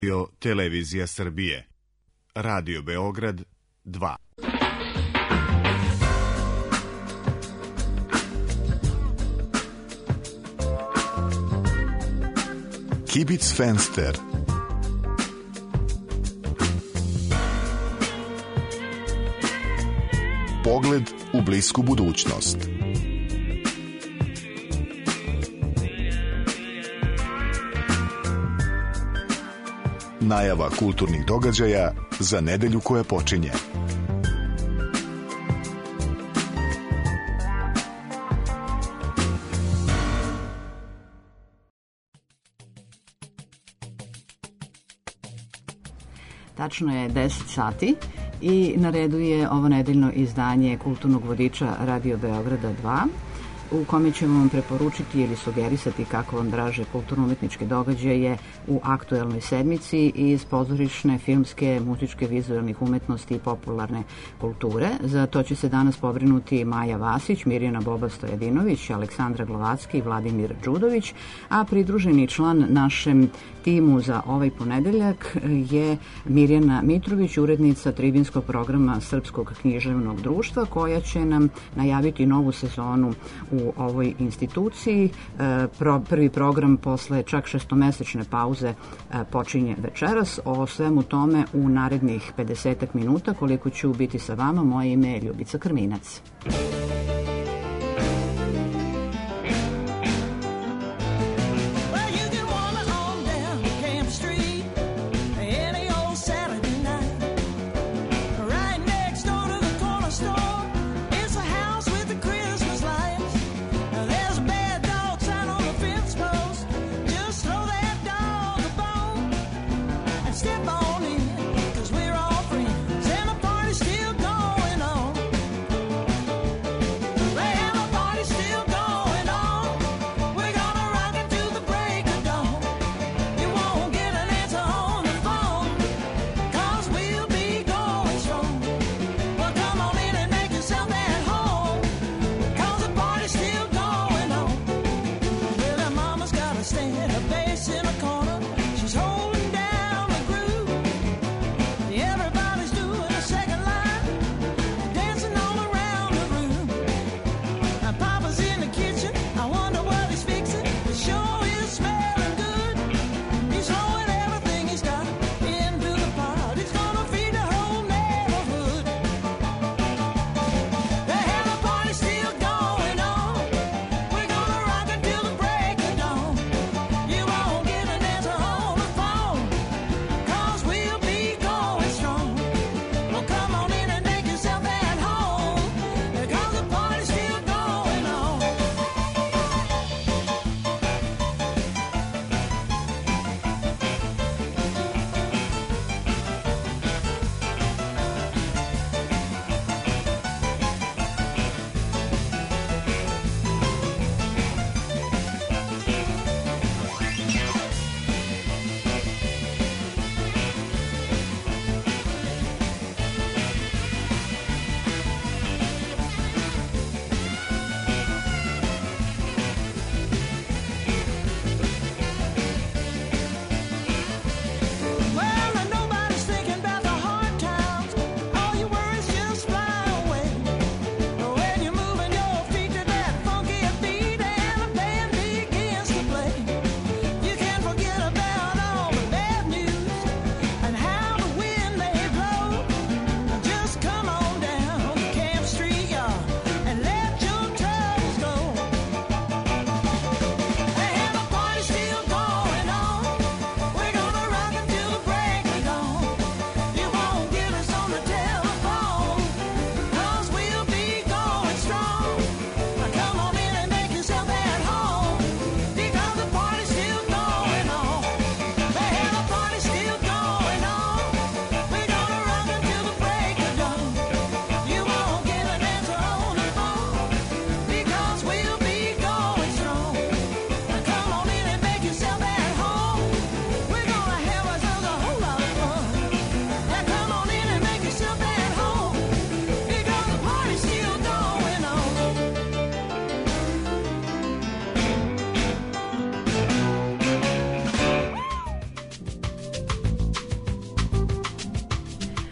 Radio Televizija Srbije. Radio Beograd 2. Kibic Fenster. Pogled u blisku budućnost. Najava kulturnih događaja za nedelju koja počinje. Tačno je 10 sati i na redu je ovo nedeljno izdanje kulturnog vodiča Radio Beograda 2, u kome ćemo vam preporučiti ili sugerisati kako vam draže kulturno-umetničke događaje u aktuelnoj sedmici iz pozorišne, filmske, muzičke, vizualnih umetnosti i popularne kulture. Za to će se danas pobrinuti Maja Vasić, Mirjana Boba Stojadinović, Aleksandra Glovacki i Vladimir Đudović, a pridruženi član našem timu za ovaj ponedeljak je Mirjana Mitrović, urednica tribinskog programa Srpskog književnog društva, koja će nam najaviti novu sezonu u ovoj instituciji. Prvi program posle čak 6-mesečne pauze počinje večeras. O svemu tome u narednih 50 minuta, koliko ću biti sa vama. Moje ime je Ljubica Krminac. Stand a bass in a corner. She's holding down the groove.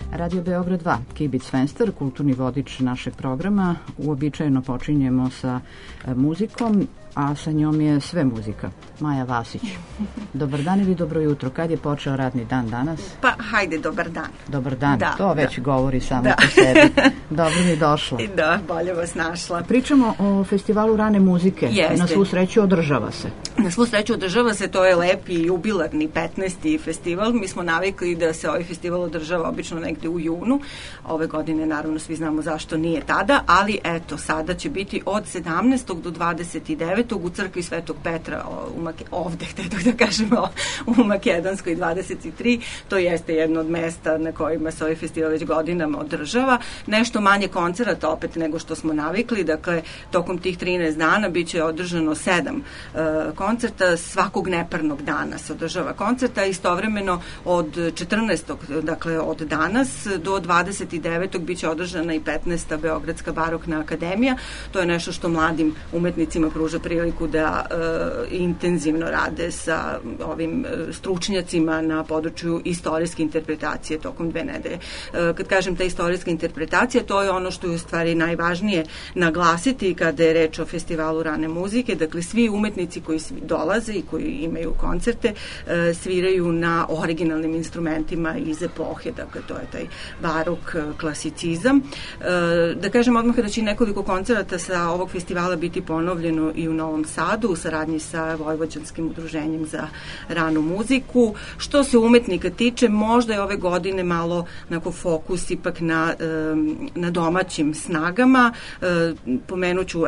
Radio Beograd 2, Kibic Fenster, kulturni vodič našeg programa. Uobičajeno počinjemo sa muzikom, a sa njom je sve muzika. Maja Vasić. Dobar dan ili dobro jutro. Kad je počeo radni dan danas? Pa, hajde, dobar dan. Dobar dan, da, to već govori samo po sebi. Dobro mi došla. Da, bolje vas našla. Pričamo o festivalu rane muzike. Jeste. Na svu sreću održava se. Na svu sreću održava se, to je lepi jubilarni 15. festival. Mi smo navikli da se ovaj festival održava obično negde u junu. Ove godine, naravno, svi znamo zašto nije tada, ali eto, sada će biti od 17. do 29. u crkvi Svetog Petra ovde, da kažemo, u Makedonskoj 23. To jeste jedno od mesta na kojima se ovaj festival već godinama održava. Nešto manje koncerata opet nego što smo navikli. Dakle, tokom tih 13 dana biće održano 7 koncerta. Svakog neparnog dana se održava koncerta. Istovremeno od 14. dakle od danas do 29. biće održana i 15. Beogradska barokna akademija. To je nešto što mladim umetnicima pruža priliku da intenzivno rade sa ovim stručnjacima na području istorijske interpretacije tokom 2 nedelje. Kad kažem ta istorijska interpretacija, to je ono što je u stvari najvažnije naglasiti kada je reč o festivalu rane muzike. Dakle, svi umetnici koji dolaze i koji imaju koncerte sviraju na originalnim instrumentima iz epohe. Dakle, to je taj barok, klasicizam. Da kažem odmah da će nekoliko koncerata sa ovog festivala biti ponovljeno i u Novom Sadu u saradnji sa Vojvođanskim udruženjem za ranu muziku. Što se umetnika tiče, možda je ove godine malo fokus ipak na domaćim snagama. Pomenuću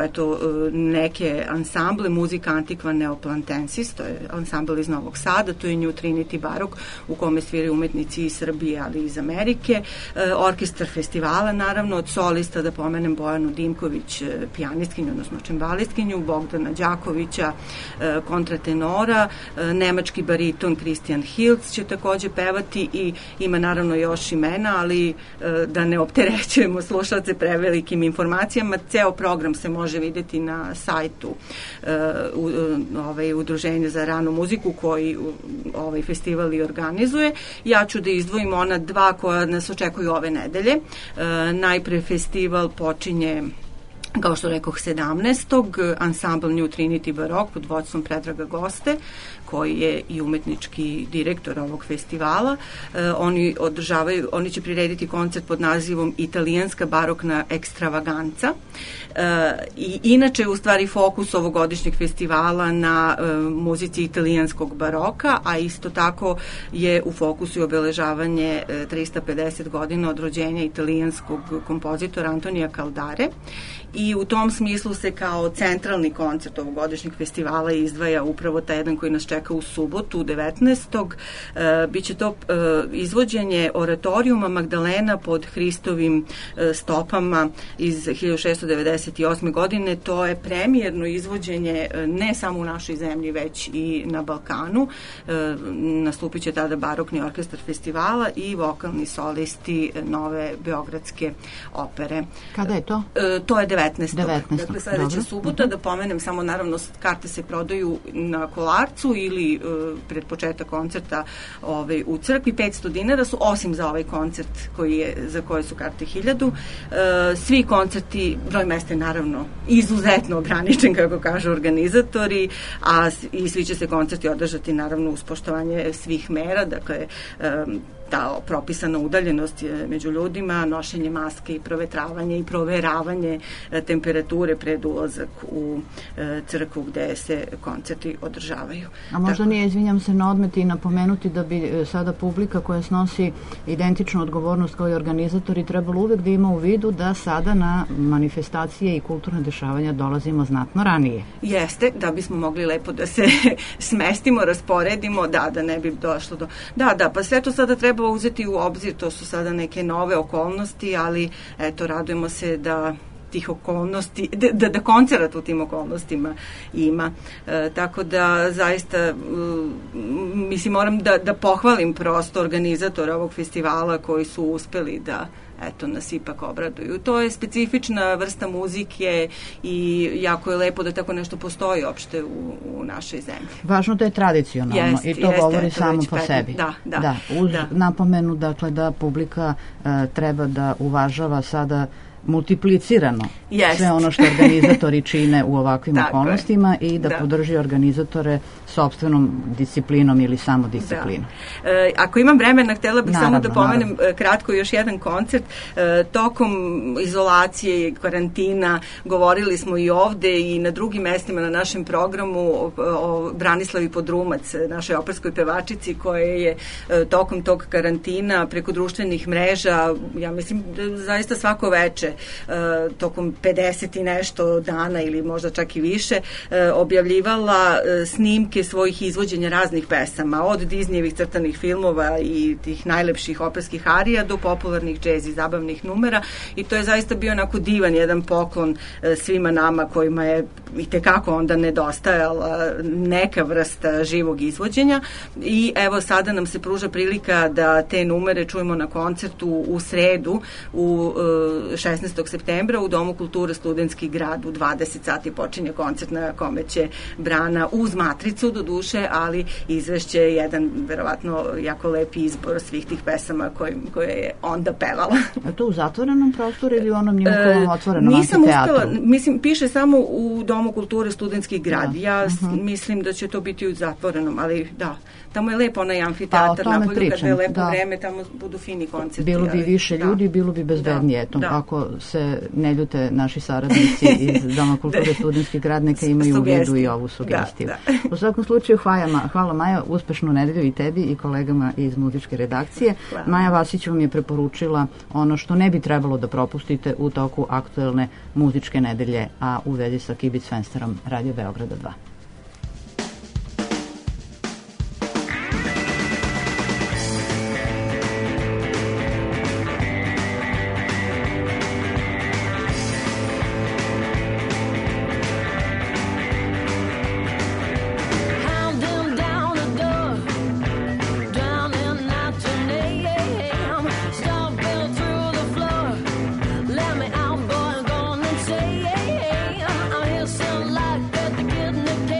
neke ansamble, Muzika Antiqua Neoplantensis, to je ansambl iz Novog Sada, to je New Trinity barok u kome sviraju umetnici iz Srbije, ali i iz Amerike. Orkestar festivala, naravno, od solista da pomenem Bojanu Dimković, pijanistkinju, odnosno čembalistkinju, Bogdana Đakovića, kontratenora, nemački bariton Christian Hiltz će takođe pevati i ima naravno još imena, ali da ne opterećujemo slušalce prevelikim informacijama. Ceo program se može videti na sajtu Udruženja za ranu muziku koji ovaj festival i organizuje. Ja ću da izdvojim ona 2 koja nas očekuju ove nedelje. Najpre festival počinje, kao što rekoh, 17. ansambl New Trinity Barok pod vodstvom Predraga Goste, koji je i umetnički direktor ovog festivala. Oni će prirediti koncert pod nazivom Italijanska barokna ekstravaganca. I inače, u stvari, fokus ovogodišnjeg festivala na muzici italijanskog baroka, a isto tako je u fokusu i obeležavanje 350 godina od rođenja italijanskog kompozitora Antonija Caldare. I u tom smislu se kao centralni koncert ovogodišnjeg festivala izdvaja upravo taj jedan koji nas čeka u subotu, 19. Biće to izvođenje oratorijuma Magdalena pod Hristovim stopama iz 1698. godine. To je premijerno izvođenje ne samo u našoj zemlji, već i na Balkanu. Nastupit će tada barokni orkestar festivala i vokalni solisti nove beogradske opere. Kada je to? To je 19. Dakle, sledeća subota, da pomenem samo, naravno, karte se prodaju na Kolarcu ili pred početak koncerta u crkvi. 500 dinara su, osim za ovaj koncert za koje su karte 1000. Svi koncerti, broj mesta je naravno izuzetno ograničen, kako kažu organizatori, i svi će se koncerti održati naravno uz poštovanje svih mera, dakle ta propisana udaljenost među ljudima, nošenje maske i provetravanje i proveravanje temperature pred ulazak u crkvu gde se koncerti održavaju. A možda nije, izvinjam se na odmet, i napomenuti da bi sada publika koja snosi identičnu odgovornost kao i organizatori trebalo uvek da ima u vidu da sada na manifestacije i kulturne dešavanja dolazimo znatno ranije. Jeste, da bismo mogli lepo da se smestimo, rasporedimo, da ne bi došlo do... Pa sve to sada treba uzeti u obzir, to su sada neke nove okolnosti, ali eto, radujemo se da tih okolnosti, da koncerat u tim okolnostima ima. Tako da zaista mislim, moram da pohvalim prosto organizatora ovog festivala koji su uspeli da eto, nas ipak obraduju. To je specifična vrsta muzike i jako je lepo da tako nešto postoji opšte u našoj zemlji. Važno da je tradicionalno i to govori samo po sebi. Da. Uz napomenu, dakle, da publika treba da uvažava sada multiplicirano sve ono što organizatori čine u ovakvim okolnostima i da podrži organizatore sopstvenom disciplinom ili samodisciplinom. Ako imam vremena, htjela bih samo da pomenem kratko još jedan koncert. Tokom izolacije i karantina govorili smo i ovde i na drugim mestima na našem programu o Branislavi Podrumac, našoj operskoj pevačici koja je tokom tog karantina preko društvenih mreža, ja mislim zaista svako veče tokom 50 i nešto dana ili možda čak i više objavljivala snimke svojih izvođenja raznih pesama, od Disneyevih crtanih filmova i tih najlepših operskih arija do popularnih džez i zabavnih numera i to je zaista bio onako divan jedan poklon svima nama kojima je i tekako onda nedostajala neka vrsta živog izvođenja i evo sada nam se pruža prilika da te numere čujemo na koncertu u sredu u 16. septembra u Domu kulture Studentski grad u 20 sati počinje koncert na kome će Brana uz matricu do duše, ali izvešće jedan verovatno jako lepi izbor svih tih pesama koje je onda pevala. A to u zatvorenom prostoru ili u onom njihovom otvorenom amfiteatru? Nisam uspela, mislim, piše samo u Domu kulture Studentski grad. Ja mislim da će to biti u zatvorenom, ali da, tamo je lepo onaj amfiteatar napolju, kada je lepo vreme, tamo budu fini koncerti. Bilo bi više ljudi, bilo bi bezbednije. Ako se ne ljute naši saradnici iz Doma kulture Studentski grad, neka imaju u vidu i ovu sugestiju. U svakom slučaju, hvala Maja, uspešnu nedelju i tebi i kolegama iz muzičke redakcije. Maja Vasić vam je preporučila ono što ne bi trebalo da propustite u toku aktuelne muzičke nedelje, a u vezi sa Kibic Fensterom Radio Beograda 2. Like that, the kid in the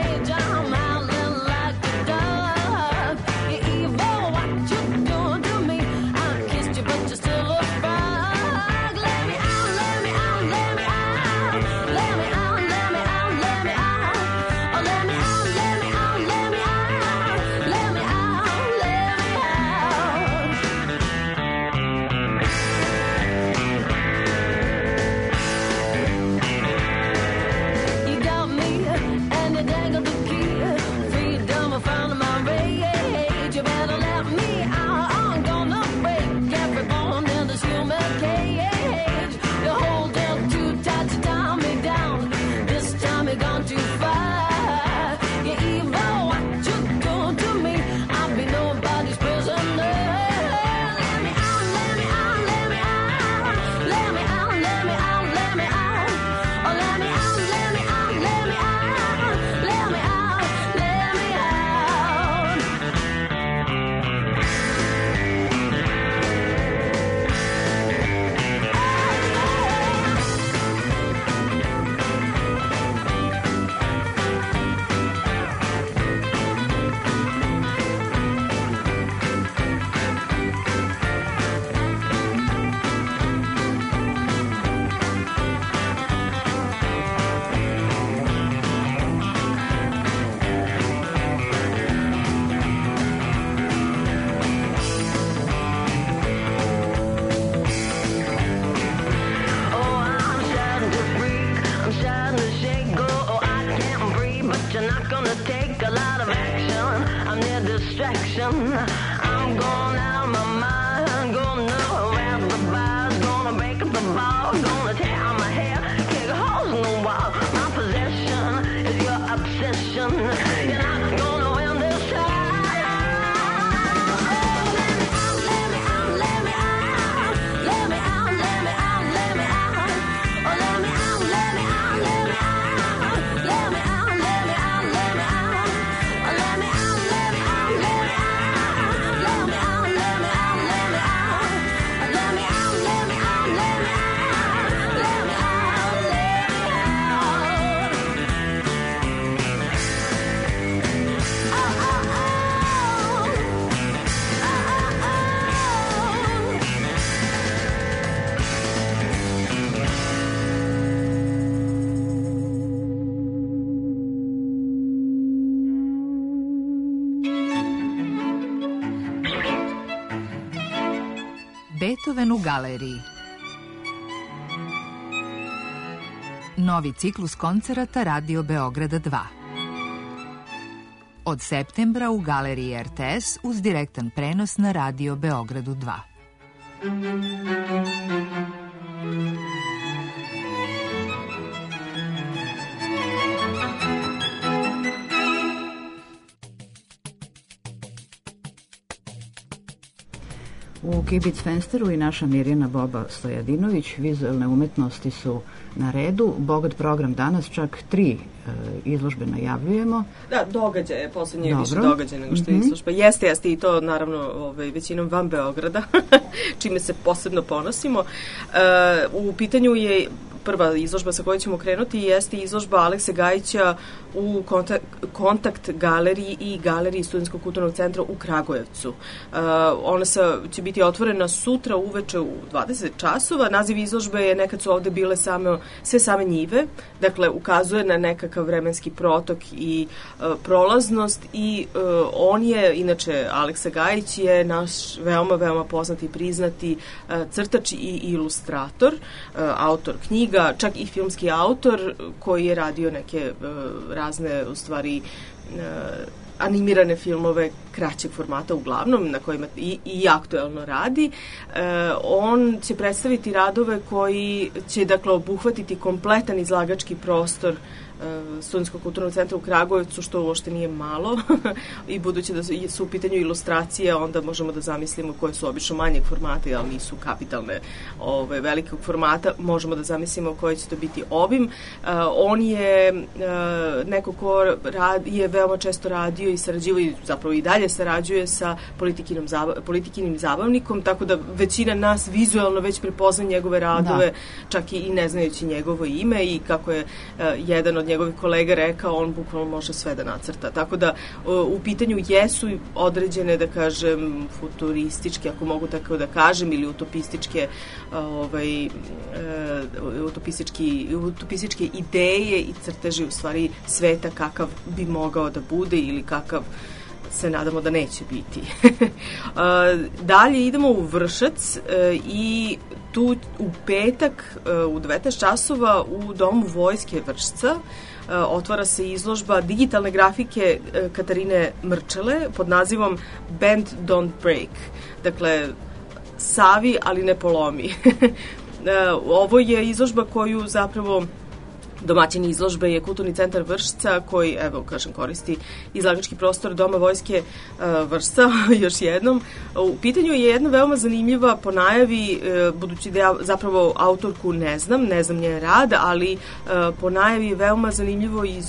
Beethoven u galeriji. Novi ciklus koncerata Radio Beograda 2. Od septembra u galeriji RTS uz direktan prenos na Radio Beogradu 2. U Kibic Fensteru i naša Mirjana Boba Stojadinović, vizualne umetnosti su na redu. Bogat program danas, čak 3 izložbe najavljujemo. Da, događaje, poslednje je više događaje nego što je izložba. Jeste i to naravno većinom van Beograda, čime se posebno ponosimo. U pitanju je prva izložba sa kojoj ćemo krenuti jeste izložba Alekse Gajića u Kontakt galeriji i galeriji Studentskog kulturnog centra u Kragujevcu. Ona će biti otvorena sutra uveče u 20 časova. Naziv izložbe je Nekad su ovde bile sve same njive, dakle ukazuje na nekakav vremenski protok i prolaznost i on je, inače Aleksa Gajić je naš veoma poznati i priznati crtač i ilustrator, autor knjiga, čak i filmski autor koji je radio neke razne, u stvari, animirane filmove kraćeg formata uglavnom, na kojima i aktuelno radi. On će predstaviti radove koji će, dakle, obuhvatiti kompletan izlagački prostor Studentskog kulturnog centra u Kragujevcu, što uopšte nije malo i budući da su u pitanju ilustracije, onda možemo da zamislimo koje su obično manjeg formata, ali nisu kapitalne velikog formata, možemo da zamislimo koji će to biti obim. On je neko ko je veoma često radio i sarađivao i zapravo i dalje sarađuje sa Politikinim zabavnikom, tako da većina nas vizualno već prepozna njegove radove, čak i ne znajući njegovo ime, i kako je jedan od njegovih kolega rekao, on bukvalno može sve da nacrta. Tako da u pitanju jesu određene, da kažem, futurističke, ako mogu tako da kažem, ili utopističke ideje i crteži u stvari sveta kakav bi mogao da bude ili kakav se nadamo da neće biti. Dalje idemo u Vršac i tu u petak u 19 časova u Domu vojske Vršca otvara se izložba digitalne grafike Katarine Mrčele pod nazivom Bend Don't Break. Dakle, savi, ali ne polomi. Ovo je izložba koju zapravo domaćin izložbe je Kulturni centar Vršca koji, evo, kažem, koristi izlagački prostor Doma vojske Vršca, još jednom. U pitanju je jedna veoma zanimljiva po najavi, budući da ja zapravo autorku ne znam njen rad, ali po najavi je veoma zanimljivo iz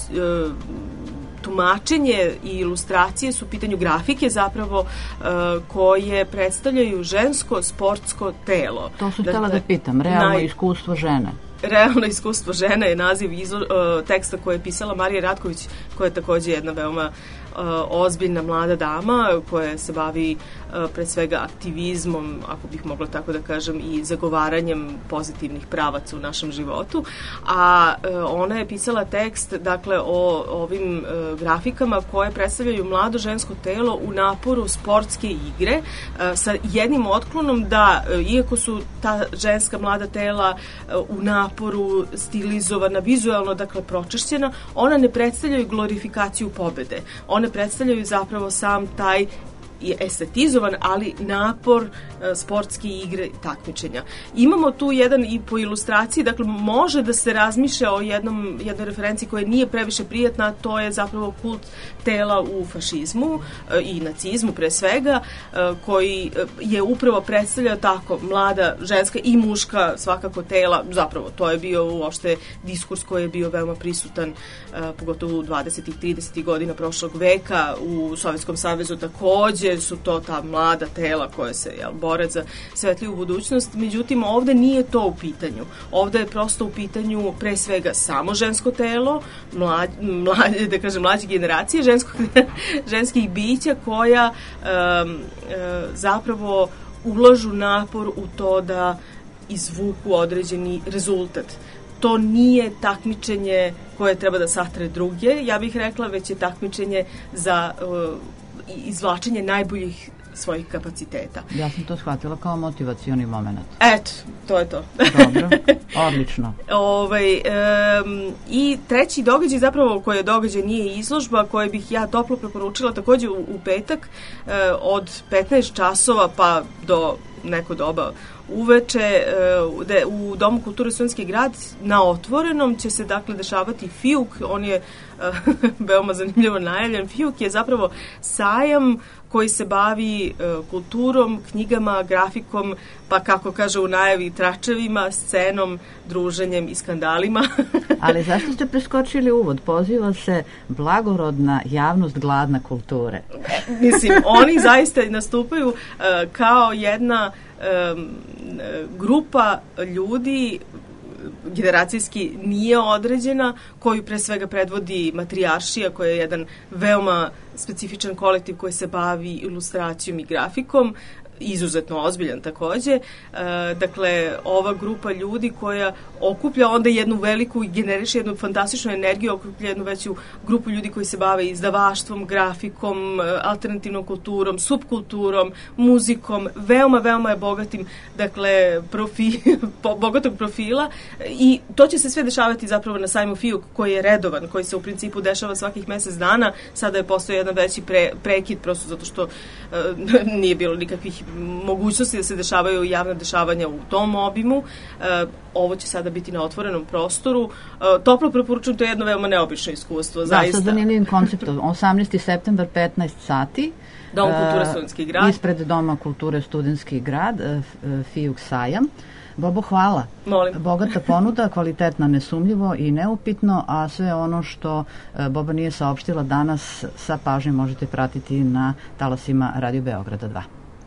tumačenje i ilustracije su u pitanju grafike zapravo koje predstavljaju žensko sportsko telo. To su htjela da pitam, realno iskustvo žene. Realno iskustvo žene je naziv teksta koje je pisala Marija Ratković, koja je takođe jedna veoma ozbiljna mlada dama koja se bavi pre svega aktivizmom, ako bih mogla tako da kažem, i zagovaranjem pozitivnih pravaca u našem životu. A ona je pisala tekst, dakle, o ovim grafikama koje predstavljaju mlado žensko telo u naporu sportske igre sa jednim otklonom da, iako su ta ženska mlada tela u naporu stilizovana, vizualno, dakle, pročišćena, ona ne predstavljaju glorifikaciju pobede. One predstavljaju zapravo sam taj estetizovan, ali napor sportske igre i takmičenja. Imamo tu jedan i po ilustraciji, dakle može da se razmišlja o jednoj referenciji koja nije previše prijatna, to je zapravo kult tela u fašizmu i nacizmu pre svega, koji je upravo predstavljao tako mlada ženska i muška svakako tela, zapravo to je bio uopšte diskurs koji je bio veoma prisutan pogotovo u 20. i 30. godina prošlog veka. U Sovjetskom savezu takođe su to ta mlada tela koje se bore za svetliju budućnost, međutim ovde nije to u pitanju. Ovde je prosto u pitanju pre svega samo žensko telo, da kažem mlađe generacije ženskih bića koja zapravo ulažu napor u to da izvuku određeni rezultat. To nije takmičenje koje treba da satre druge, ja bih rekla, već je takmičenje za izvlačenje najboljih svojih kapaciteta. Ja sam to shvatila kao motivacioni moment. Eto, to je to. Dobro, odlično. I treći događaj, zapravo koji je događaj, nije izložba, koje bih ja toplo preporučila takođe u petak od 15 časova pa do neko doba uveče u Domu kulture Studentski grad na otvorenom će se dakle dešavati FIUK. On je veoma zanimljivo najavljen. FIUK je zapravo sajam koji se bavi kulturom, knjigama, grafikom, pa kako kaže u najavi, tračevima, scenom, druženjem i skandalima. Ali zašto ste preskočili uvod? Poziva se blagorodna javnost gladna kulture. Mislim, oni zaista nastupaju kao jedna grupa ljudi, generacijski nije određena, koju pre svega predvodi Matrijaršija, koja je jedan veoma specifičan kolektiv koji se bavi ilustracijom i grafikom, izuzetno ozbiljan takođe. Dakle, ova grupa ljudi koja okuplja onda jednu veliku i generiše jednu fantastičnu energiju, okuplja jednu veću grupu ljudi koji se bave izdavaštvom, grafikom, alternativnom kulturom, subkulturom, muzikom, veoma je bogatim, dakle, bogatog profila, i to će se sve dešavati zapravo na sajmu FIUK, koji je redovan, koji se u principu dešava svakih mesec dana. Sada je postao jedan veći prekid, prosto zato što nije bilo nikakvih mogućnosti da se dešavaju javna dešavanja u tom obimu. Ovo će sada biti na otvorenom prostoru. Toplo preporučujem, to je jedno veoma neobično iskustvo. Zaista. Sa zanimljivim konceptom. 18. septembar, 15 sati. Dom kulture Studentski grad. Ispred Doma kulture Studentski grad, FIUK sajam. Bobo, hvala. Molim. Bogata ponuda, kvalitetna, nesumljivo i neupitno, a sve ono što Boba nije saopštila danas sa pažnjom možete pratiti na talasima Radio Beograda 2.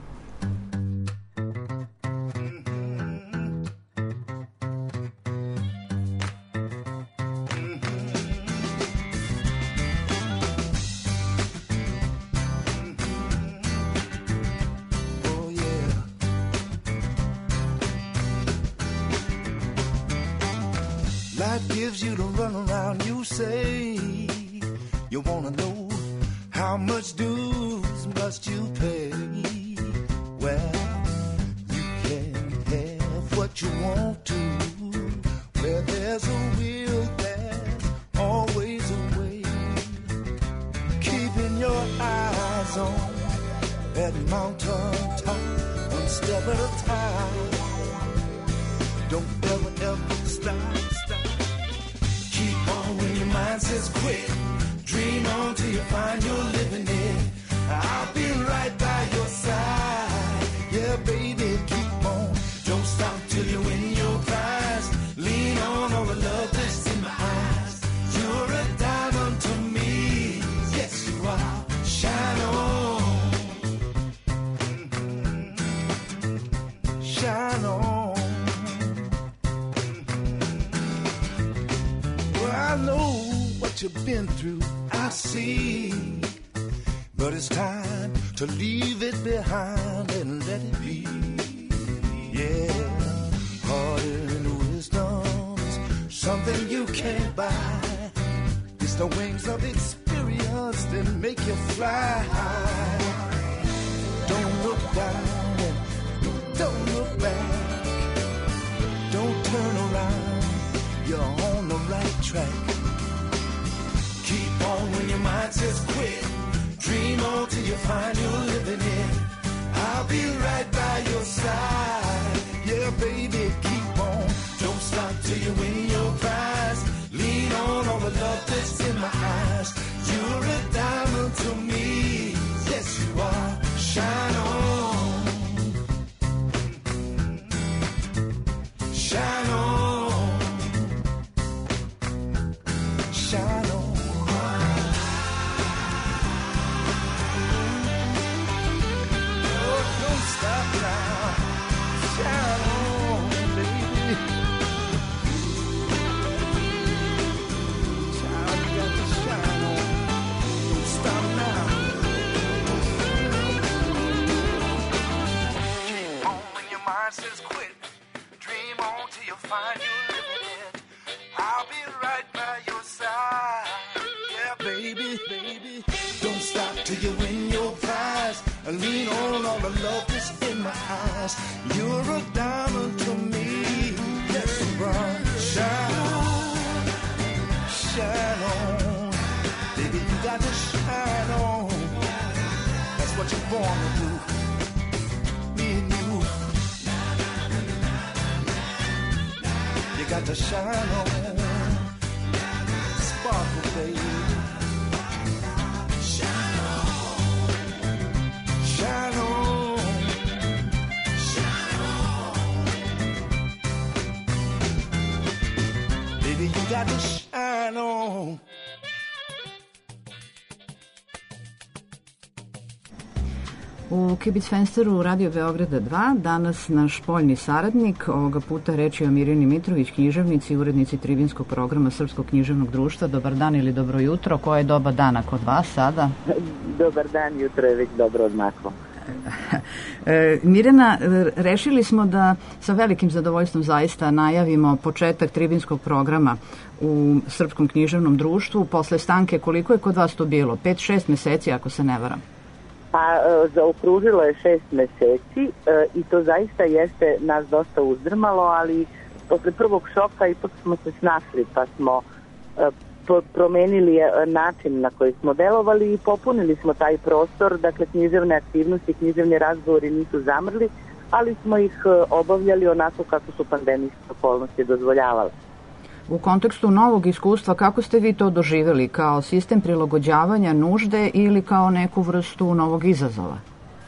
Life gives you to run around, you say you wanna know how much dues must you pay. Well, you can have what you want to. Where there's a will, there's always a way. Keeping your eyes on that mountain top, one step at a time. Don't ever stop. When your mind says quit, dream on till you find you're living it. I'll be right by your side. Yeah, baby, keep on. Don't stop till you win your prize. Lean on all the love that's in my eyes. You're a diamond to me. Yes, you are. Shine on. Shine on. I know what you've been through, I see. But it's time to leave it behind and let it be. Yeah, harder than wisdom's something you can't buy. It's the wings of experience that make you fly high. Don't look down and don't look back. Don't turn around, you're on the right track. Keep on when your mind says quit. Dream on till you find you're living it. I'll be right by your side. Yeah, baby, keep on. Don't stop till you win your prize. Lean on all the love that's in my eyes. You're a diamond to me. Yes, you are. Shine on. Shine on. Shine on. Oh, don't stop now. Shine on, baby. Child, you got to shine on. Don't stop now. Keep on when your mind says quit. Dream on till you find you're living it. I'll be right by your side. Yeah, baby, baby. Don't stop till you win your prize. lean on all the love that's in my eyes. You're a diamond to me. Yes, bright. Shine on, shine on. Baby, you got to shine on. That's what you're born to do. Me and you. You got to shine on. Sparkle, baby. Shine on. Shine on. Shine on. Baby, you got to shine on. U Kibicfensteru Radio Beograda 2 danas naš spoljni saradnik, ovoga puta reč je o Mirjani Mitrović, književnici i urednici tribinskog programa Srpskog književnog društva. Dobar dan ili dobro jutro, koje je doba dana kod vas sada? Dobar dan, jutro je već dobro odmaklo. Mirjana, rešili smo da sa velikim zadovoljstvom zaista najavimo početak tribinskog programa u Srpskom književnom društvu. Posle stanke, koliko je kod vas to bilo? 5-6 meseci, ako se ne varam. Pa zaokružilo je 6 meseci i to zaista jeste nas dosta uzdrmalo, ali posle prvog šoka ipak smo se snašli, pa smo promenili način na koji smo delovali i popunili smo taj prostor. Dakle, književne aktivnosti, književni razgovori nisu zamrli, ali smo ih obavljali onako kako su pandemijske okolnosti dozvoljavale. U kontekstu novog iskustva, kako ste vi to doživjeli? Kao sistem prilagođavanja nužde ili kao neku vrstu novog izazova?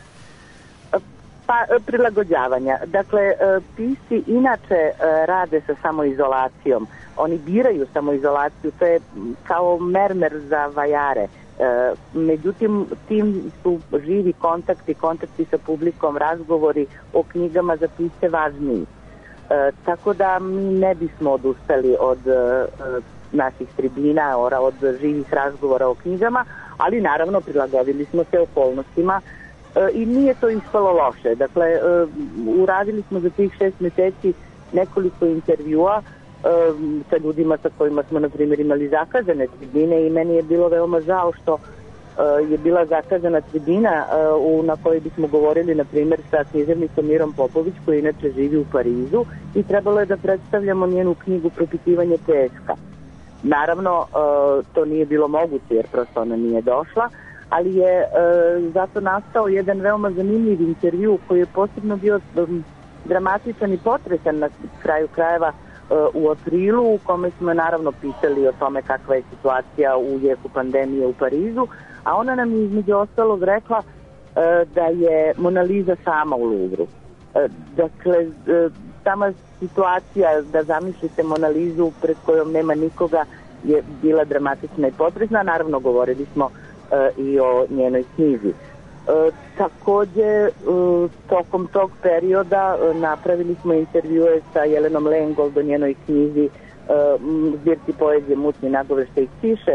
Pa, prilagođavanja. Dakle, pisci inače rade sa samoizolacijom. Oni biraju samoizolaciju, to je kao mermer za vajare. Međutim, tim su živi kontakti sa publikom, razgovori o knjigama za pisce važniji. Tako da mi ne bismo odustali od naših tribina, od živih razgovora o knjigama, ali naravno prilagodili smo se okolnostima i nije to ispalo loše. Dakle, uradili smo za tih 6 meseci nekoliko intervjua sa ljudima sa kojima smo, na primjer, imali zakazane tribine i meni je bilo veoma žao što je bila zakazana tribina na kojoj bismo govorili, na primjer, sa književnicom Mirom Popović, koja inače živi u Parizu, i trebalo je da predstavljamo njenu knjigu Propitivanje peska. Naravno, to nije bilo moguće jer prosto ona nije došla, ali je zato nastao jedan veoma zanimljiv intervju koji je posebno bio dramatičan i potresan na kraju krajeva u aprilu, u kome smo naravno pitali o tome kakva je situacija u jeku pandemije u Parizu, a ona nam je između ostalog rekla da je Mona Lisa sama u Louvru. Dakle, sama situacija da zamislite Mona Lisu pred kojom nema nikoga je bila dramatična i potresna. Naravno, govorili smo i o njenoj knjizi. Takođe, tokom tog perioda napravili smo intervjue sa Jelenom Lengold o njenoj knjizi zbirci poezije Mutni nagoveštaj kiše,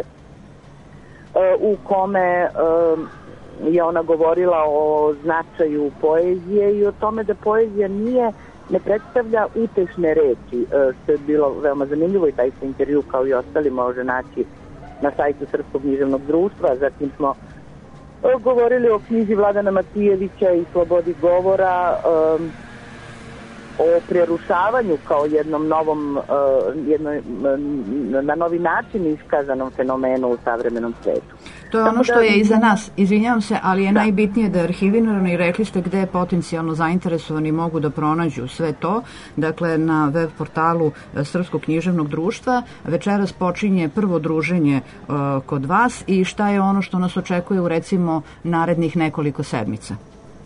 u kome je ona govorila o značaju poezije i o tome da poezija ne predstavlja utešne reči, što je bilo veoma zanimljivo i taj se intervju kao i ostali može naći na sajtu Srpskog književnog društva. Zatim smo govorili o knjizi Vladana Matijevića i slobodi govora, o prerušavanju kao jednom novom, na novi način iskazanom fenomenu u savremenom svetu. To je ono što je iza nas, izvinjavam se, ali je najbitnije da je arhivirano i rekli ste gde potencijalno zainteresovani mogu da pronađu sve to. Dakle, na web portalu Srpskog književnog društva večeras počinje prvo druženje kod vas i šta je ono što nas očekuje u recimo narednih nekoliko sedmica?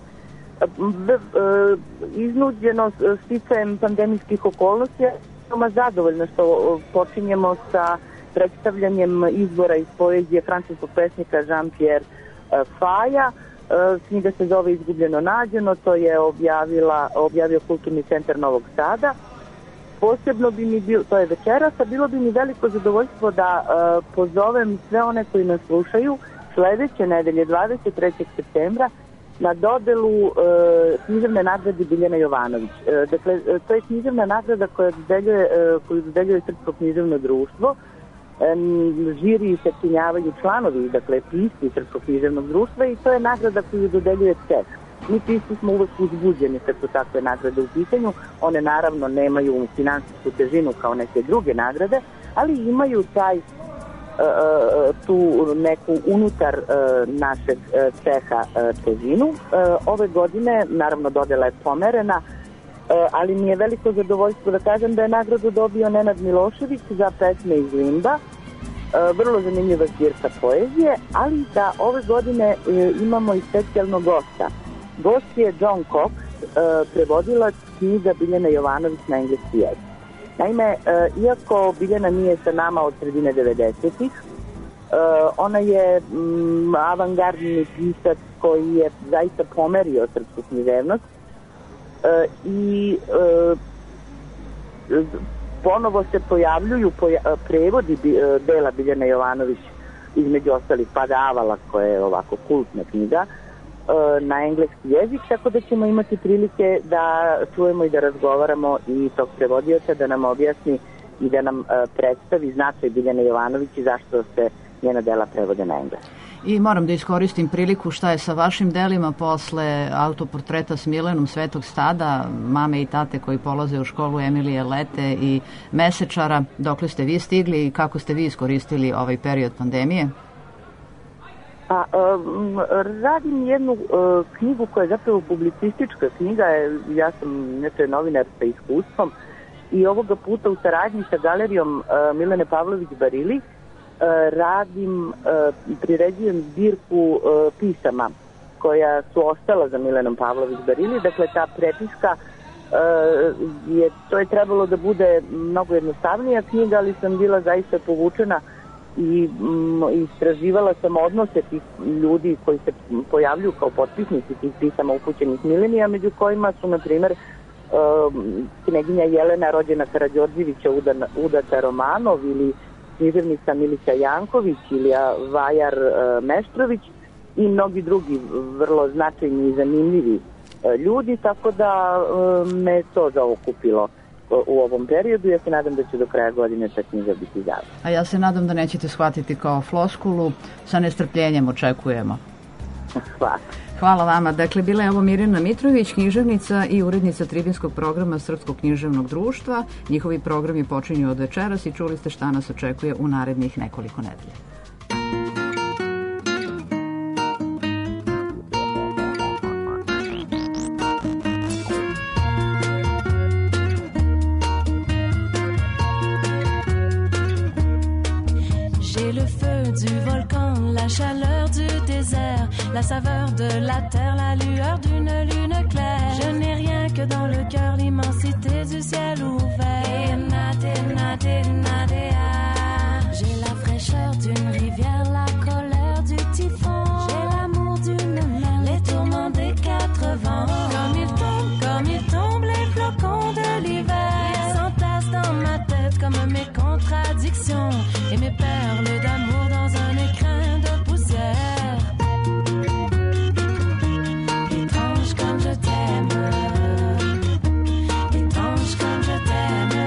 Iznuđeno sticajem pandemijskih okolnosti, veoma zadovoljno što počinjemo sa predstavljanjem izbora iz poezije francuskog pesnika Jean-Pierre Faja. Knjiga se zove Izgubljeno nađeno, to je objavio Kulturni centar Novog Sada. Posebno bi mi bilo, to je večeras, a bilo bi mi veliko zadovoljstvo da pozovem sve one koji nas slušaju sledeće nedelje, 23. septembra, na dodelu književne nagrade Biljana Jovanović. Dakle, to je književna nagrada koju dodeljuje Srpsko književno društvo žiri se činjavaju članovi, dakle pisci Srpskog književnog društva i to je nagrada koju dodeljuje CEH. Mi pisci smo uvek uzbuđeni kad su takve nagrade u pitanju. One naravno nemaju finansijsku težinu kao neke druge nagrade, ali imaju tu neku unutar našeg ceha težinu. Ove godine, naravno, dodela je pomerena, ali mi je veliko zadovoljstvo da kažem da je nagradu dobio Nenad Milošević za pesme iz limba. Vrlo zanimljiva zbirka poezije, ali da ove godine imamo i specijalnog gosta. Gost je John Cox, prevodilac knjiga Biljane Jovanović na engleski jezik. Naime, iako Biljana nije sa nama od sredine 90-ih, ona je avangardni pisac koji je zaista pomerio srpsku književnost i ponovo se pojavljuju prevodi dela Biljane Jovanović, između ostalih Padavala, koja je ovako kultna knjiga, na engleski jezik, tako da ćemo imati prilike da čujemo i da razgovaramo i tog prevodioca, da nam objasni i da nam predstavi značaj Biljane Jovanović i zašto se njena dela prevode na engleski. I moram da iskoristim priliku šta je sa vašim delima posle autoportreta s Milenom Svetog Stada, mame i tate koji polaze u školu Emilije Lete i Mesečara. Dokle ste vi stigli i kako ste vi iskoristili ovaj period pandemije? Radim jednu knjigu koja je zapravo publicistička knjiga. Ja sam novinar sa iskustvom i ovoga puta u saradnji sa galerijom Milene Pavlović Barili priređujem zbirku pisama koja su ostala za Milenom Pavlović Barili. Dakle, ta prepiska to je trebalo da bude mnogo jednostavnija knjiga, ali sam bila zaista povučena i istraživala sam odnose tih ljudi koji se pojavljuju kao potpisnici tih pisama upućenih Mileni, a među kojima su, na primer, kneginja Jelena rođena Karađorđevića udata Romanov ili književnica Milica Janković ili Vajar Meštrović i mnogi drugi vrlo značajni i zanimljivi ljudi, tako da me to zaokupilo u ovom periodu. Ja se nadam da će do kraja godine ta knjiga biti izdana. A ja se nadam da nećete shvatiti kao floskulu. Sa nestrpljenjem očekujemo. Hvala. Hvala vama. Dakle, bila je ovo Mirjana Mitrović, književnica i urednica tribinskog programa Srpskog književnog društva. Njihovi programi počinju od večeras i čuli ste šta nas očekuje u narednih nekoliko nedelja. La chaleur du désert, la saveur de la terre, la lueur d'une lune claire. Je n'ai rien que dans le cœur, l'immensité du ciel ouvert. J'ai la fraîcheur d'une rivière, la colère du typhon. J'ai l'amour d'une mer, les tourments des quatre vents. Comme ils tombent les flocons de l'hiver. Ils s'entassent dans ma tête comme mes contradictions et mes perles d'amour dans un écrin de poussière. Étrange comme je t'aime, étrange comme je t'aime.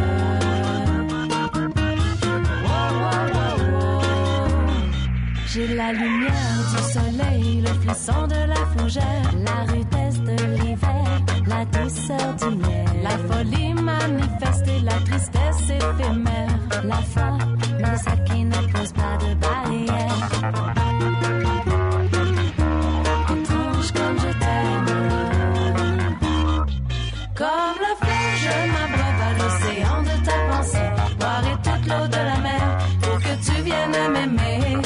Oh, oh, oh, oh. J'ai la lumière du soleil, le frisson de la fougère, la rudesse de l'hiver, la douceur du miel, la folie manifeste et la tristesse éphémère, la foi, mais celle qui ne pose pas de barrière. Étrange comme je t'aime. Comme le flot, je m'abreuve à l'océan de ta pensée. Boirai toute l'eau de la mer pour que tu viennes m'aimer.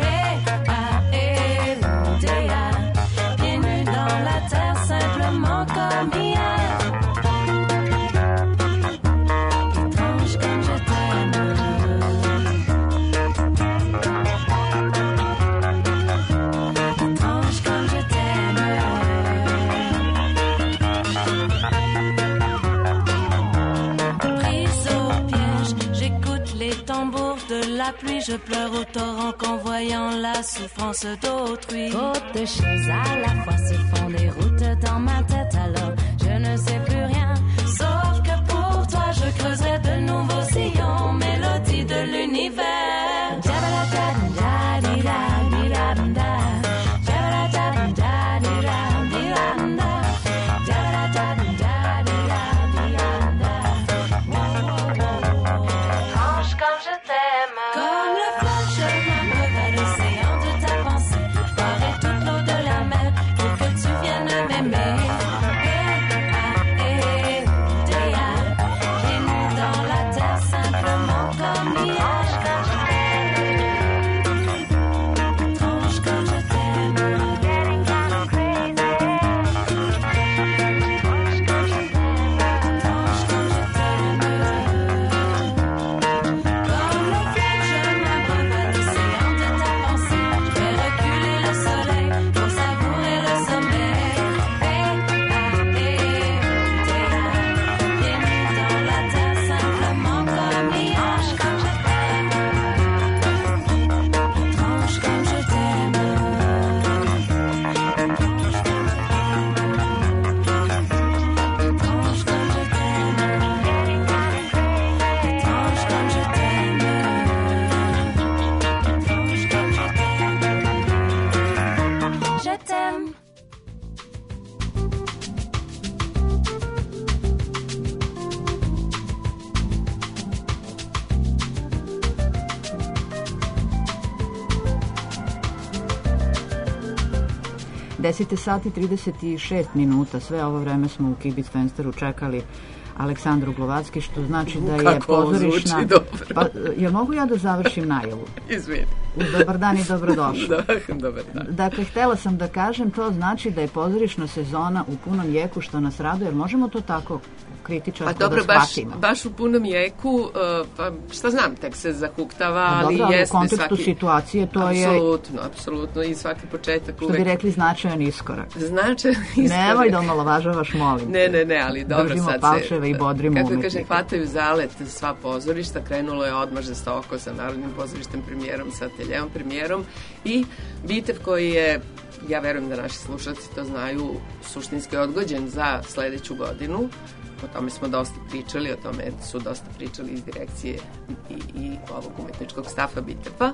Pieds nus dans la terre simplement comme hier. Étrange comme je t'aime. Étrange comme je t'aime. Prise au piège, j'écoute les tambours de la pluie. Je pleure au torrent qu'en voyant la souffrance d'autrui. Trop de choses à la fois se font des routes dans ma tête. Alors je ne sais plus rien, sauf que pour toi je creuserai de nouveaux sillons, mélodies de l'univers. 10 sati 36 minuta, sve ovo vreme smo u Kibic Fensteru čekali Aleksandru Glovacki, što znači da je pozorišna... Pa, jel mogu ja da završim najavu? Izvini. Dobar dan i dobrodošli. Dobar dan. Dakle, htela sam da kažem, to znači da je pozorišna sezona u punom jeku, što nas raduje, jer možemo to tako kritičarsko da shvatimo. Baš u punom jeku, pa šta znam, tek se zahuktava, ali dobro, jeste u kontekstu situacije to je... Apsolutno, i svaki početak uvek... Što bi rekli, značajan iskorak. Značajan iskorak. Nemoj da omalovažavaš, molim. Ne, ali dobro, držimo sad se... palčeve i bodrimo kako umetnike. kažem, hvataju zalet sva pozorišta, krenulo je odmah žestoko sa Narodnim pozorištem premijerom, sa Ateljeom premijerom i Bitev koji je, ja verujem da naši slušalci to znaju, suštinski odgođen za sledeću godinu. O tome smo dosta pričali, o tome su dosta pričali iz direkcije i ovog umetničkog stafa Biteva.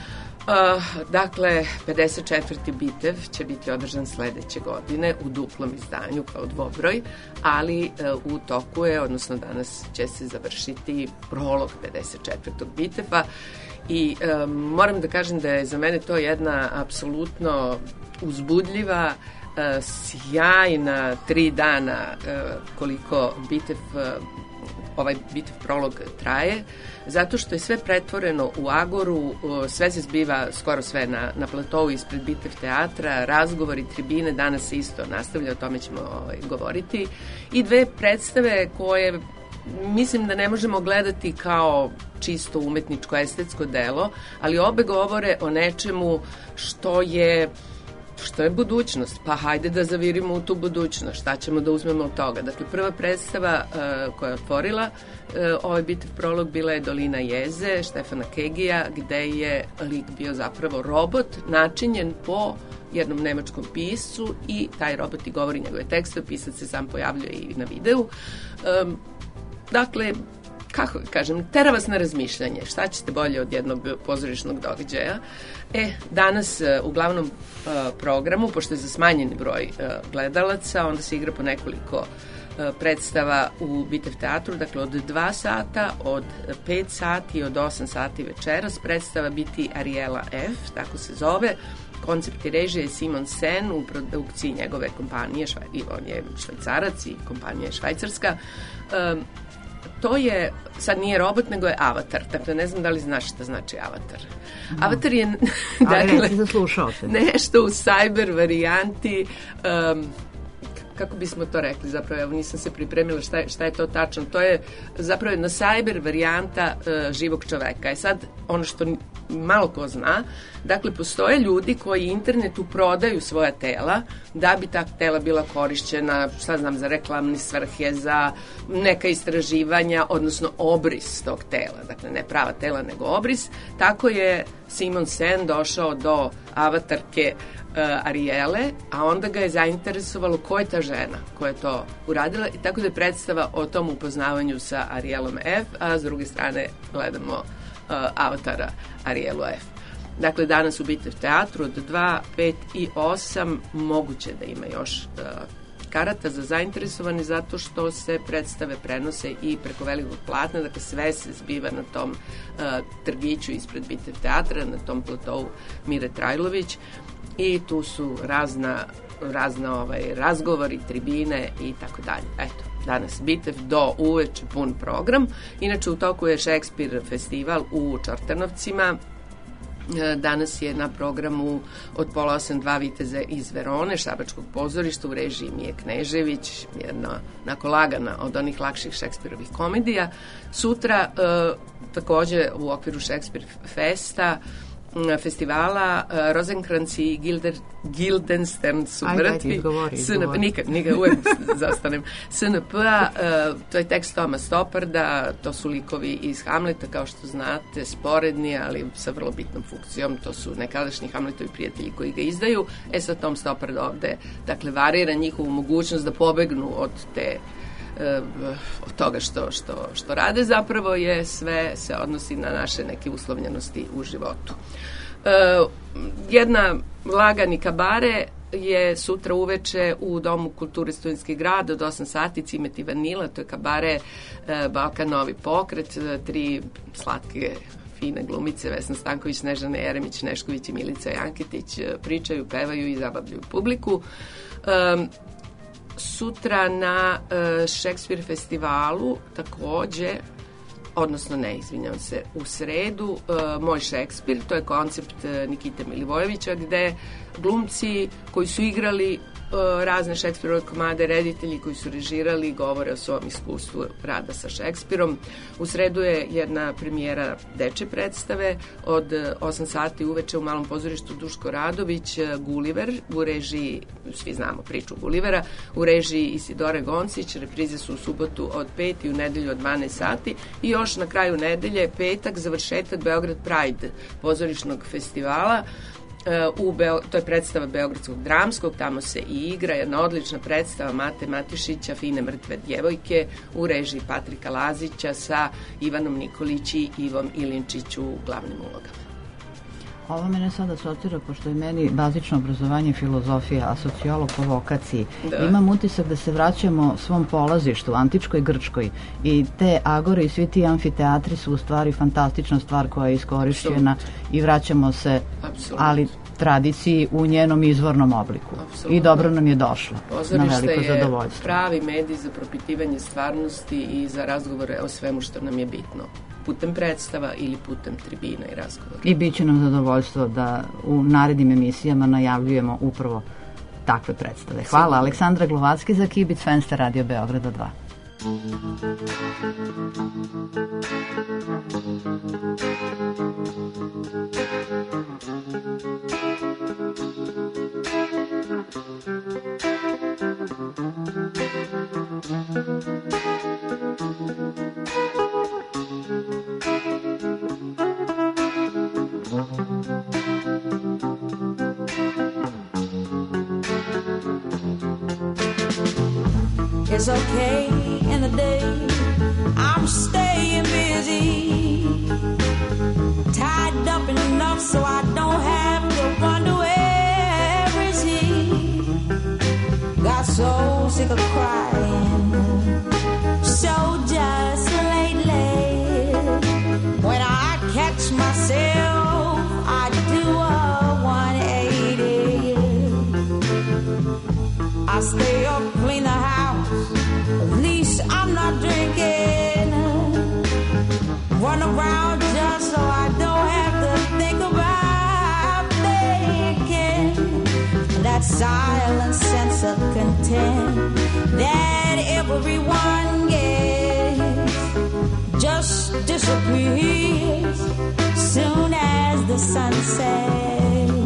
Dakle, 54. Bitev će biti održan sledeće godine u duplom izdanju kao dvobroj, ali u toku je, odnosno danas će se završiti prolog 54. Biteva i moram da kažem da je za mene to jedna apsolutno uzbudljiva, sjajna 3 dana koliko ovaj Bitev prolog traje, zato što je sve pretvoreno u agoru, sve se zbiva skoro sve na platovu ispred Bitev teatra, razgovori, tribine, danas se isto nastavlja, o tome ćemo govoriti, i 2 predstave koje mislim da ne možemo gledati kao čisto umetničko estetsko delo, ali obe govore o nečemu što je budućnost, pa hajde da zavirimo u tu budućnost, šta ćemo da uzmemo od toga. Dakle, prva predstava koja je otvorila ovaj Bitev prolog bila je Dolina jeze Štefana Kegija, gde je lik bio zapravo robot načinjen po jednom nemačkom piscu i taj robot i govori njegove tekstove, pisac se sam pojavljuje i na videu. Dakle, kako kažem, tera vas na razmišljanje, šta ćete bolje od jednog pozorišnog događaja. Danas u glavnom programu, pošto je za smanjeni broj gledalaca, onda se igra po nekoliko predstava u Bitev teatru, dakle od 2 sata, od 5 sati i od 8 sati večeras. Predstava biti Ariela F, tako se zove. Koncept i režija je Simon Sen, u produkciji njegove kompanije, on je Švajcarac i kompanija je švajcarska. To je, sad nije robot, nego je avatar. Dakle, ne znam da li znaš šta znači avatar. Avatar je dakle, nešto u cyber varijanti, kako bismo to rekli, zapravo, evo nisam se pripremila šta je to tačno. To je zapravo jedna cyber varijanta živog čoveka. Sad, ono što malo ko zna, dakle, postoje ljudi koji internetu prodaju svoja tela da bi ta tela bila korišćena, šta znam, za reklamne svrhe, za neka istraživanja, odnosno obris tog tela. Dakle, ne prava tela, nego obris. Tako je Simon Sen došao do avatarke Ariele, a onda ga je zainteresovalo ko je ta žena koja je to uradila, i tako da je predstava o tom upoznavanju sa Arielom F, a s druge strane gledamo avatara Arielu F. Dakle, danas u Bitev teatru od 2, 5 i 8 moguće da ima još karata za zainteresovani, zato što se predstave prenose i preko velikog platna, dakle sve se zbiva na tom trgiću ispred Bitev teatra, na tom platovu Mire Trajlović, i tu su razna razgovori, tribine i tako dalje. Eto, danas Bitev do uveče pun program. Inače, u toku je Šekspir festival u Čortanovcima. Danas je na programu od 7:30 2 viteze iz Verone, šabačkog pozorišta u režiji Mije Knežević, jedna onako lagana od onih lakših Šekspirovih komedija. Sutra, takođe u okviru Šekspir festa, festivala, Rozenkranz i Guildenstern su mrtvi. Nikad, uvek zastanem. SNP-a, to je tekst Toma Stopparda, to su likovi iz Hamleta, kao što znate, sporedni, ali sa vrlo bitnom funkcijom, to su nekadašnji Hamletovi prijatelji koji ga izdaju. Sad Tom Stoppard ovde, dakle, varira njihovu mogućnost da pobegnu od te od toga što rade, zapravo je sve se odnosi na naše neke uslovljenosti u životu. Jedna lagani kabare je sutra uveče u Domu kulture Studentski grad od 8 sati, Cimet i vanila, to je kabare Balkan Novi pokret, 3 slatke fine glumice Vesna Stanković, Snežana Jeremić, Nešković i Milica Janketić pričaju, pevaju i zabavljaju publiku. Sutra na Šekspir festivalu takođe, odnosno ne, izvinjam se, u sredu Moj Šekspir, to je koncept Nikite Milivojevića, gde glumci koji su igrali razne Šekspirove komade, reditelji koji su režirali, govore o svom iskustvu rada sa Šekspirom. U sredu je jedna premijera dečje predstave od 8 sati uveče u Malom pozorištu Duško Radović, Guliver, u režiji, svi znamo priču Gulivera, u režiji Isidore Goncić, reprize su u subotu od 5 i u nedelju od 12 sati i još na kraju nedelje, petak, završetak Beograd Pride pozorišnog festivala. To je predstava Beogradskog dramskog, tamo se i igra jedna odlična predstava Mate Matišića, Fine mrtve djevojke, u režiji Patrika Lazića sa Ivanom Nikolić i Ivom Ilinčić u glavnim ulogama. Ovo mene sad asocira, pošto je meni bazično obrazovanje filozofija, a sociolog po vokaciji. Da. Imam utisak da se vraćamo svom polazištu, antičkoj Grčkoj, i te agore i svi ti amfiteatri su u stvari fantastična stvar koja je iskorišćena i vraćamo se, ali tradiciji u njenom izvornom obliku. Absolutno. I dobro nam je došlo. Na veliko zadovoljstvo. Pozorište je pravi medij za propitivanje stvarnosti i za razgovore o svemu što nam je bitno. Putem predstava ili putem tribina i razgovora. I bit će nam zadovoljstvo da u narednim emisijama najavljujemo upravo takve predstave. Hvala. Aleksandra Glovacki za Kibic Fenster Radio Beograda 2. It's okay in the day, I'm staying busy, tied up enough so I don't have to wonder where is he. Got so sick of crying, so just lately, when I catch myself, I do a 180. I stay up, clean the house, at least I'm not drinking. Run around just so I don't have to think about thinking. That silent sense of content that everyone gets just disappears soon as the sun sets.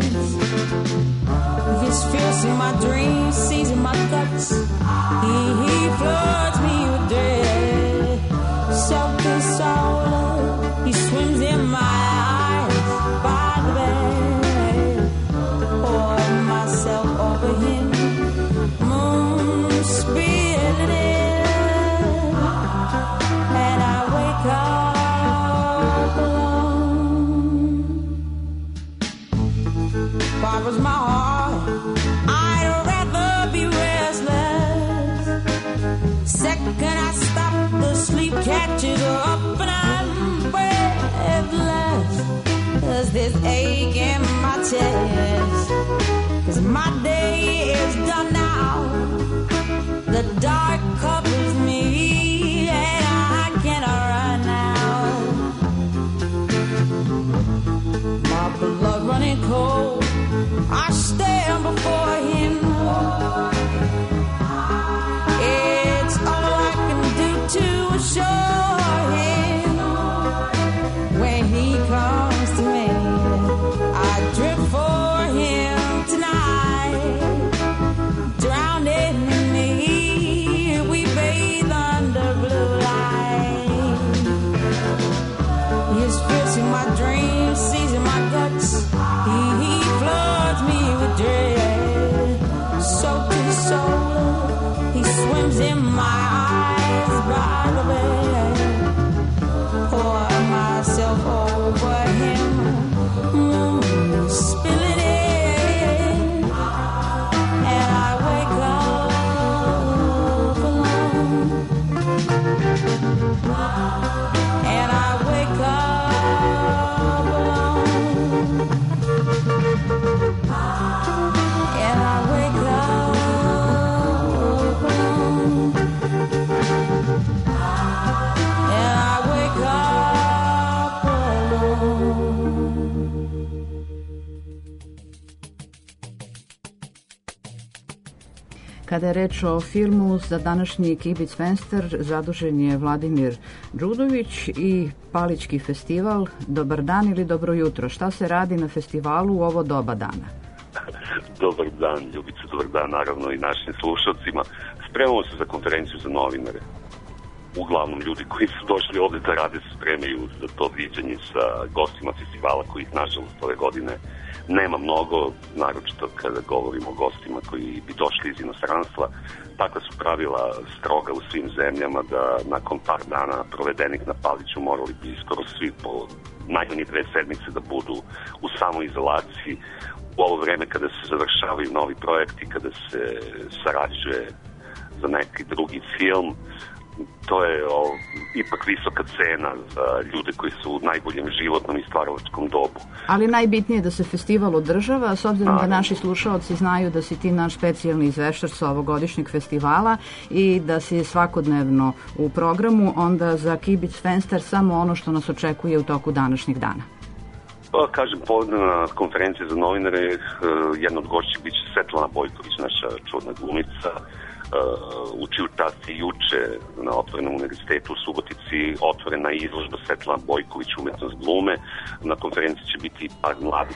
His fears in my dreams, sees in my guts. He floods me with dread. Self-consoler, he swims in my eyes by the bed. Pour myself over him, moon spilling in, and I wake up alone. Barbara's my heart, I'd rather be restless. Second I stop, the sleep catches up and I'm breathless. There's this ache in my chest, 'cause my day is done now. The dark covers me and I cannot run now. My blood running cold, I stand before him. It's all I can do to assure him. When he comes to me, I drift for him tonight. Drowned in me, we bathe under blue light. His fierce in my dreams, sees in my guts. He floods me with dread. Soaked to the soul, he swims in my eyes by the bed. Pour myself over him, spilling in, and I wake up alone. And I wake up Kada je reč o filmu, za današnji Kibic Fenster zadužen je Vladimir Đudović i Palički festival. Dobar dan ili dobro jutro. Šta se radi na festivalu u ovo doba dana? Dobar dan, Ljubice, dobar dan naravno i našim slušalcima. Spremamo se za konferenciju za novinare. Uglavnom ljudi koji su došli ovde da rade se spremaju za to viđanje sa gostima festivala kojih nažalost ove godine nema mnogo, naročito kada govorimo o gostima koji bi došli iz inostranstva. Takva su pravila stroga u svim zemljama da nakon par dana provedenih na Paliću morali bi skoro svi po najmanje 2 sedmice da budu u samoizolaciji. U ovo vreme kada se završavaju novi projekti, kada se sarađuje za neki drugi film, to je ipak visoka cena za ljude koji su u najboljem životnom i stvaralačkom dobu. Ali najbitnije je da se festival održava, s obzirom da naši slušaoci znaju da si ti naš specijalni izveštač sa ovogodišnjeg festivala i da si svakodnevno u programu, onda za Kibic Fenster samo ono što nas očekuje u toku današnjeg dana. Pa, kažem, na konferenciji za novinare jedna od gošća biće Svetlana Bojković, naša čudna glumica, u čiju čast je juče na Otvorenom univerzitetu u Subotici otvorena izložba Svetlana Bojković, umetnost glume. Na konferenciji će biti par mladih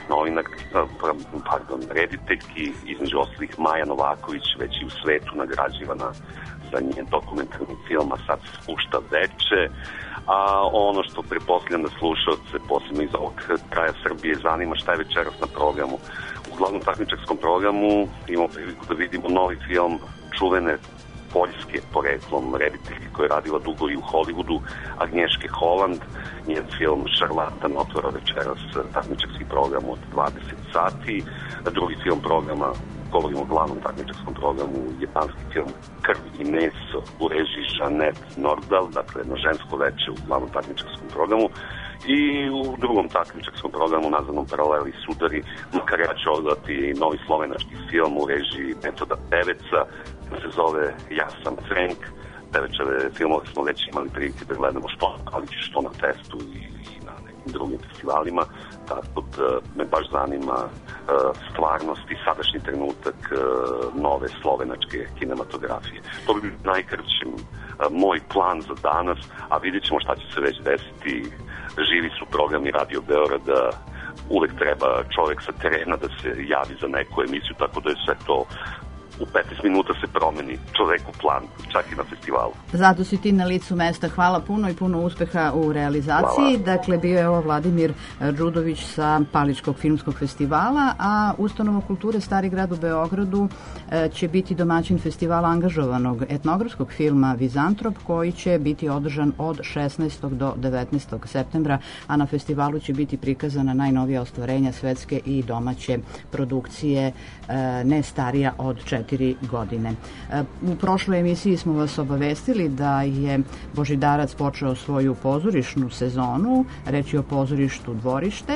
rediteljki, između ostalih Maja Novaković, već i u svetu nagrađivana za njen dokumentarni film, a sad se spušta Veče. A ono što pretpostavljam da slušalce, posebno iz ovog kraja Srbije, zanima šta je večeras na programu. U glavnom takmičarskom programu imamo priliku da vidimo novi film čuvene poljske poreklom rediteljke koja je radila dugo i u Hollywoodu, Agnješke Holland. Njen film Šarlatan otvara večeras takmičarski program od 20 sati. Drugi film programa, govorimo o glavnom takmičarskom programu, japanski film Krv i meso u režiji Jeanette Nordal, dakle jedno žensko veče u glavnom takmičarskom programu. I u drugom takmičarskom programu nazvanom Paraleli sudari, makar ja ću odgledati novi slovenački film u režiji Metoda Peveca, se zove Ja sam Frank. Pevečeve filmove smo već imali prilike da gledamo što na testu i na nekim drugim festivalima, tako da me baš zanima stvarnost i sadašnji trenutak nove slovenačke kinematografije. To bi bio najkraćim moj plan za danas, a vidjet ćemo šta će se već desiti. Živi su programi Radio Beograda, uvek treba čovek sa terena da se javi za neku emisiju, tako da je sve to u 15 minuta se promeni čoveku plan, čak i na festivalu. Zato si ti na licu mesta. Hvala puno i puno uspeha u realizaciji. Hvala. Dakle, bio je ovo Vladimir Đudović sa Paličkog filmskog festivala, a Ustanova kulture Stari grad u Beogradu će biti domaćin festivala angažovanog etnografskog filma Vizantrop, koji će biti održan od 16. do 19. septembra, a na festivalu će biti prikazana najnovija ostvarenja svetske i domaće produkcije, ne starija od 4 godine. U prošloj emisiji smo vas obavestili da je Božidarac počeo svoju pozorišnu sezonu, reč je o pozorištu Dvorište,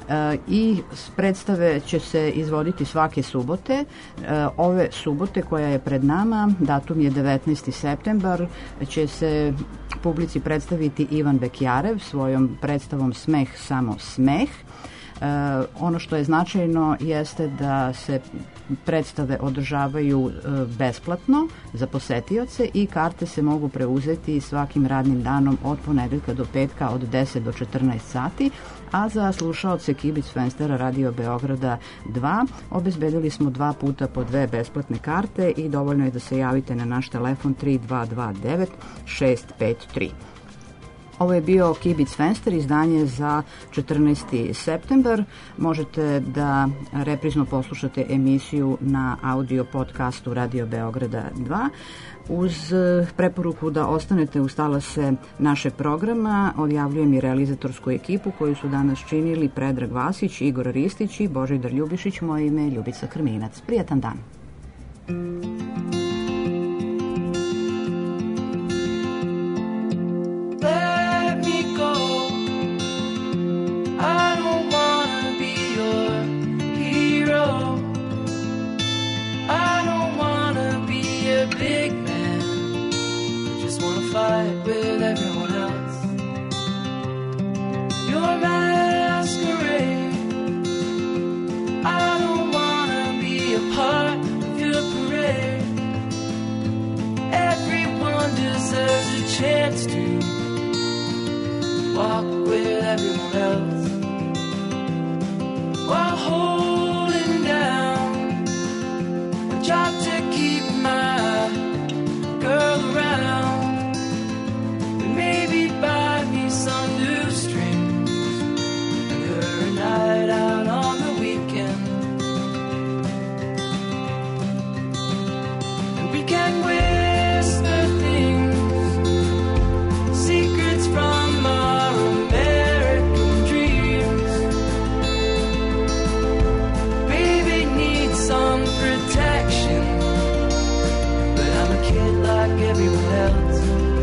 i predstave će se izvoditi svake subote. Ove subote koja je pred nama, datum je 19. septembar, će se publici predstaviti Ivan Bekjarev svojom predstavom Smeh, samo smeh. Ono što je značajno jeste da se predstave održavaju besplatno za posetioce i karte se mogu preuzeti svakim radnim danom od ponedeljka do petka od 10 do 14 sati, a za slušaoce Kibic Fenstera Radio Beograda 2 obezbedili smo 2 puta po 2 besplatne karte i dovoljno je da se javite na naš telefon 3229 653. Ovo je bio Kibic Fenster, izdanje za 14. septembar. Možete da reprizno poslušate emisiju na audio podcastu Radio Beograda 2. Uz preporuku da ostanete uz talase naše programa, odjavljujem i realizatorsku ekipu koju su danas činili Predrag Vasić, Igor Ristić i Božidar Ljubišić. Moje ime je Ljubica Krminac. Prijatan dan. I don't wanna be your hero. I don't wanna be a big man. I just wanna fight with everyone else. Your masquerade. I don't wanna be a part of your parade. chance to walk with everyone else while holding down a job to keep my girl around and maybe buy me some new strings and her a night out on the weekend. And we can whisper things, secrets from our American dreams. Baby needs some protection, but I'm a kid like everyone else.